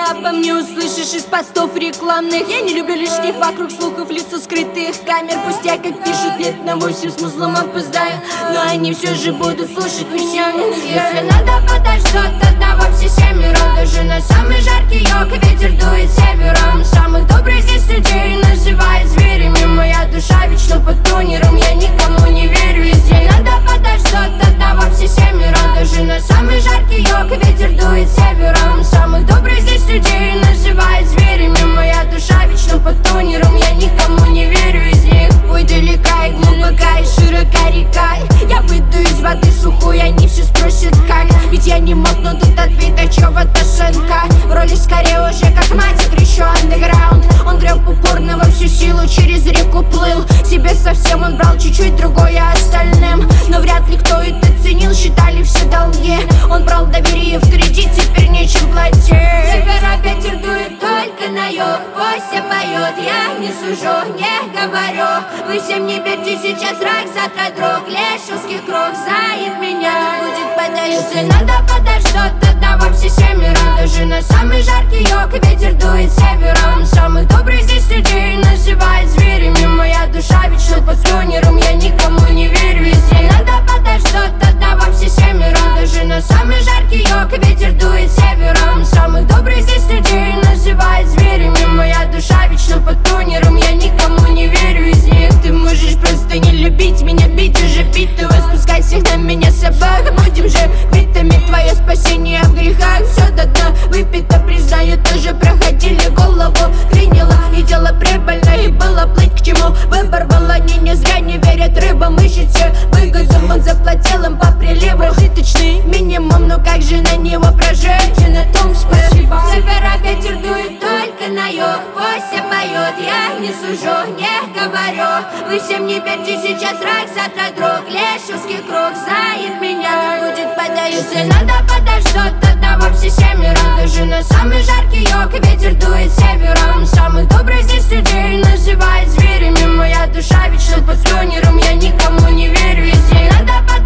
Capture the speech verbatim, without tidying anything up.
обо мне услышишь из постов рекламных. Я не люблю лишних вокруг слухов, лица скрытых камер. Пусть я, как пишут, лет на восемь смыслом опоздаю, но они все же будут слушать вещами. Если надо подождать, тогда во все семеро. Даже на самый жаркий йог ветер дует севером. Самых добрых здесь людей называют зверями. Моя душа вечно под тонером, я никому не верю. Если надо подождать, тогда во все семеро. Даже на самый жаркий йог ветер дует севером. Самых добрых здесь людей называют зверями. Моя душа вечно под тонером, я никому не верю из них. Ой, далека и глубока и широка река. Я выйду из воды сухой, они все спросят как. Ведь я не мог, но тут ответа чего-то сынка. В роли скорее уже как мать, еще андеграунд. Он греб упорно во всю силу, через реку плыл. Себе совсем он брал чуть-чуть другое остальным. Но вряд ли кто это ценил, считали все долги. Он брал доверие в кредит, теперь нечем платить. Севера ветер дует только на юг, пусть поет, я не сужу, не говорю. Вы всем не верьте, сейчас враг, завтра друг. Лешевский круг знает меня, не будет подождать. Если надо подождать, тогда во все семеро. Даже на самый жаркий йог ветер дует севером. Самых добрых здесь людей называют зверями. Моя душа вечно под тонером, я никому не верю. Если надо подождать, тогда во все семеро. Даже на самый жаркий йог ветер дует севером. Самых добрых здесь людей называют зверями. Моя душа вечно под тонером, я никому не верю из них. Ты можешь просто не любить меня, бить уже битого, спускать всех на меня собак. Будем же квитами, твое спасение в грехах. Все до дна выпито, признаю, тоже проходили, голову клинило. И дело прибыльно, и было плыть к чему. Выбор был, они не зря не верят рыбам, ищут все выгоду. Он заплатил им по приливу житочный минимум, но как же на него прожить? И на том спасибо. Севера ветер дует только на юг, пусть поет, я не сужу, не говорю. Вы всем не верьте, сейчас враг, завтра друг. Лешевский круг знает меня, не будет подождать. Если надо подождать, тогда во все семеро. Даже на самый жаркий йог ветер дует севером. Самых добрых здесь людей называют зверями. Моя душа вечно под тонером, я никому не верю. Если надо подождать,